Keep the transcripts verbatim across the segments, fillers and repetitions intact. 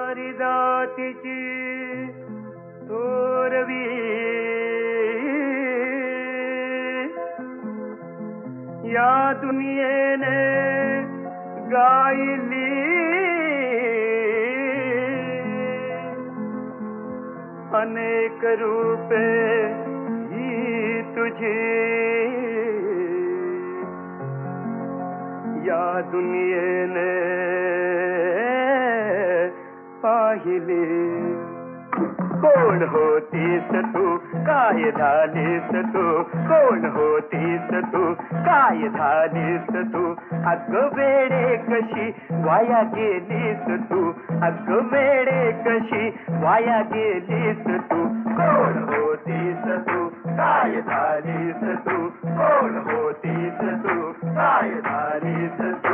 नारी जातीची थोरवी या दुनियेने गायली अनेक रूपे ही तुझी या दुनियेने पाहिली. कोण होतीस तू काय झालीस तू कोण होतीस तू काय झालीस तू अग वेडे कशी वाया गेलीस तू अग वेडे कशी वाया गेलीस तू. कोण होतीस तू काय झालीस तू कोण होतीस तू काय झालीस तू.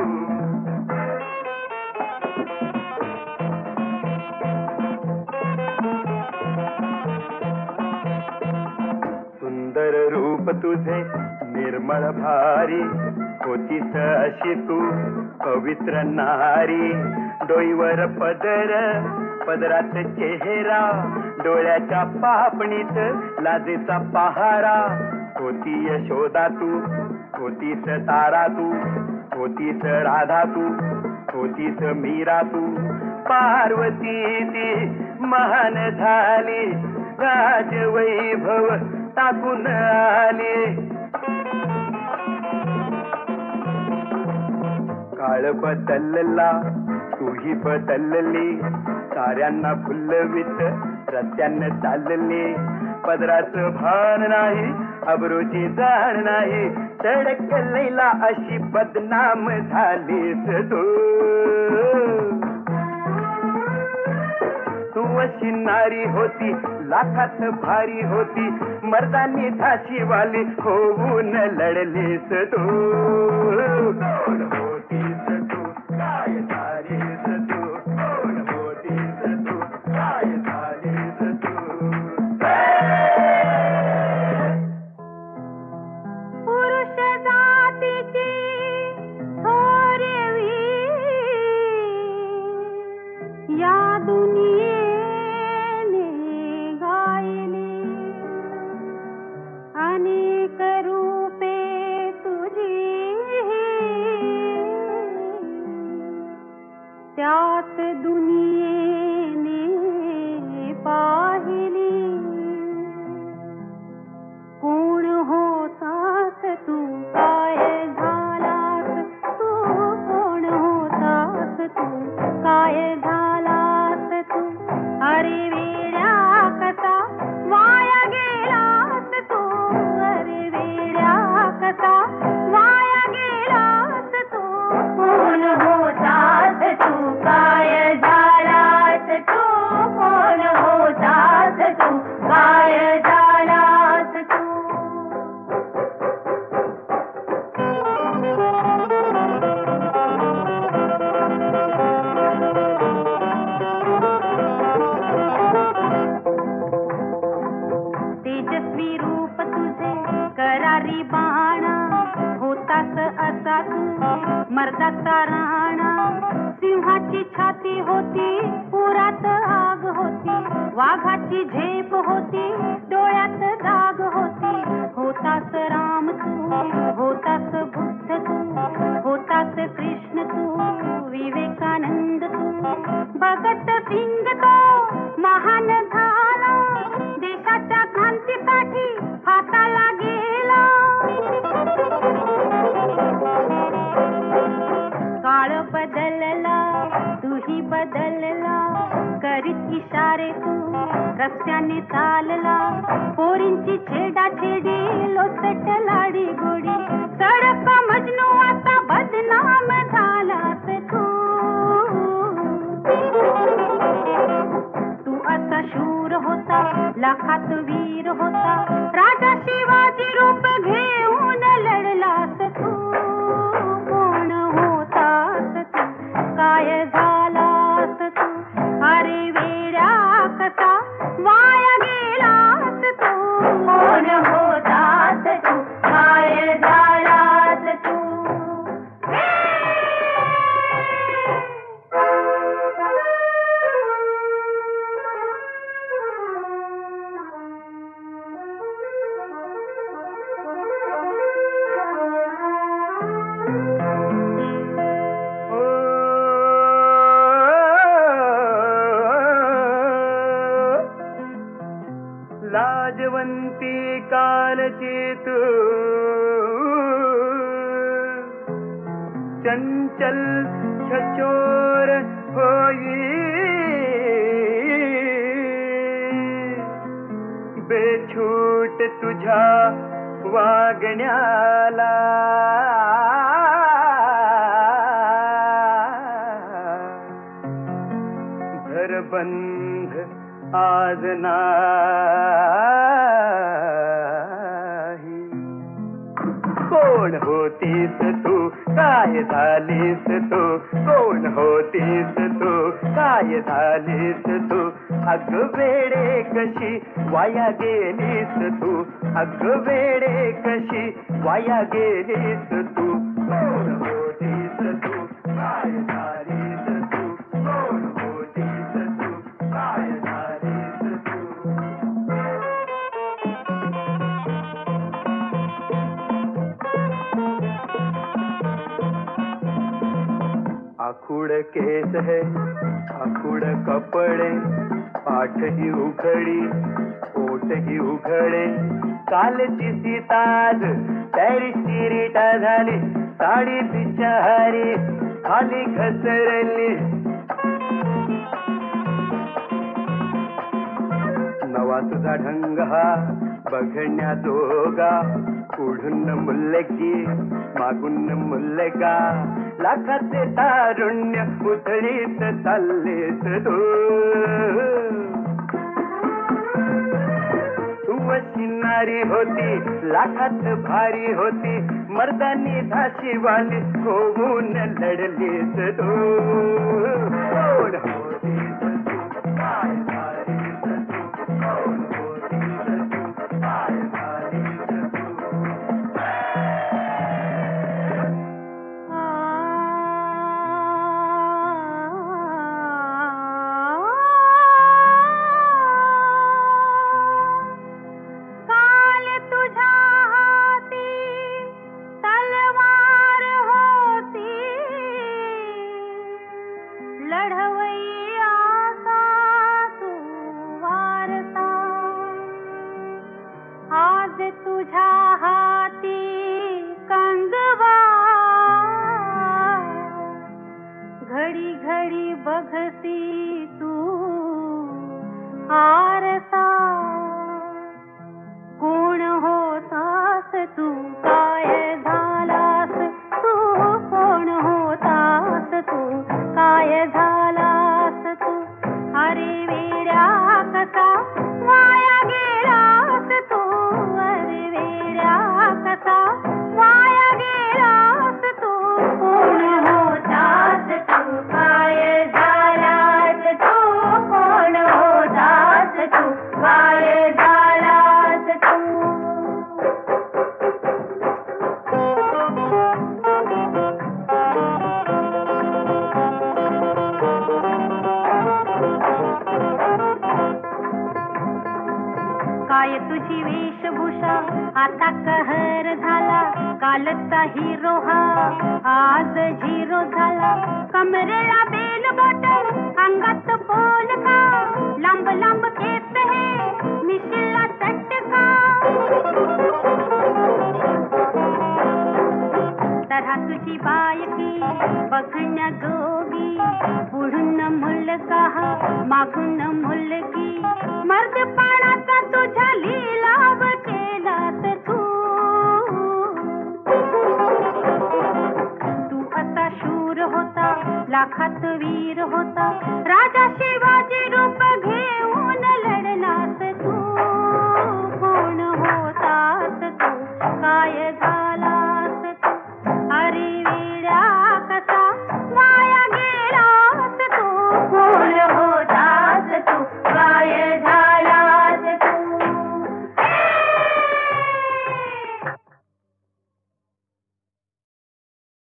सुंदर रूप तुझे निर्मळ भारी होतीस अशी तू पवित्र नारी. डोईवर पदर पदरात चेहरा डोळ्याच्या पापणीत लाजेचा पहारा. होती यशोदा तू होतीस तारा तू होतीस राधा तू होतीस मीरा तू. पार्वती ती महान झाली राज वैभव टाकून आली. काळ बदलला तूही बदलली साऱ्यांना फुलवीत रस्त्यानं चालली. पदराचं भान नाही अब्रूची जाण नाही तडक लैला अशी बदनाम झालीस तू. तू अशी नारी होती लाखात भारी होती मर्दानी झाशी वाली होऊन लढलीस तू. कोण होतीस तू काय झालीस तू कोण होतीस तू काय झालीस तू. पुरुष जातीची थोरवी या दुनियेने गायली अनेक रूपे तुझी त्यात दुनियेने पाहिली. कोण होतास तू काय झालास तू कोण होतास तू काय झालास तू. अरे वेड्या कसा वाया गेलास तू अरे वेड्या कसा वाया गेलास तू. कोण होतास तू काय झालास तू कोण होतास तू काय झालास तू. तेजस्वी रूप तुझे करारी बाणा होतास असा तू मर्दाचा राणा. सिंहाची छाती होती पुरात आग होती वाघाची झेप होती डोळ्यात दाग होती. होतास राम तू होतास बुद्ध तू होतास कृष्ण तू विवेकानंद तू. भगत सिंग तो महान झाला देशाच्या क्रांतीसाठी हाताला गेला. काळ बदलला तूही बदलला करीत इशारे तू रस्त्याने चालला. पोरींची छेडा छेडी लोचट लाडी गोडी सडक मजनू आता बदनाम झालास तू. तू असा शूर होता लाखात वीर होता राजा शिवाजी रूप घेऊन लढलास तू. कोण होतास तू काय झालास तू अरे वेड्या कसा वाया गेलास तू. कोण होतास तू काय झालास तू. भगवंती कालची तू चंचल छचोर होई बेछूट तुझ्या वागण्याला धरबंध आज नाही. कोण होतीस तू काय झालीस तू कोण होतीस तू काय झालीस तू अग वेडे कशी वाया गेलीस तू अग वेडे कशी वाया गेलीस तू. कोण होतीस तू काय झालीस तू कोण होतीस तू काय झालीस तू. आखुड़ केस है आखुड़ कपड़े पाठ ही उघडी ओठ ही उघडे कालची सीताज पॅरिसची रीटा झाली साडी बिचारी खाली घसरली. नवा तुझा ढंग हा बघण्याजोगा पुढून मुलगी मागून मुलगा लाखाचे तारुण्य उधळीत चाललेस तू. तू अशी नारी होती लाखात भारी होती मर्दानी धाशी वाली होऊन लढलीस तू. कोण होतीस तू काय झालीस तू कोण होतीस तू काय झालीस तू. तुझ्या हाती कंगवा घडी घडी बघती तू आरसा. कोण होतास तू काय झालास तू कोण होतास तू काय झालास तू. अरे वेड्या कसा वाया गेलास तू अरे वेड्या कसा वाया गेलास तू. कोण होतास तू काय झालास तू कोण होतास तू काय झालास तू. काय तुझी वेशभूषा आता कहर झाला कालचा हिरो हा आज झिरो झाला. कमरेला बेल बॉटल अंगात पोलका लांब लांब केस हे मिशीला चटका. तरहा तुझी बायकी बघण्याजोगी पुढून मुलगा मागून मुलगी मर्दपणाचा तुझ्या लिलाव केलास तू. तू असा शूर होता लाखात वीर होता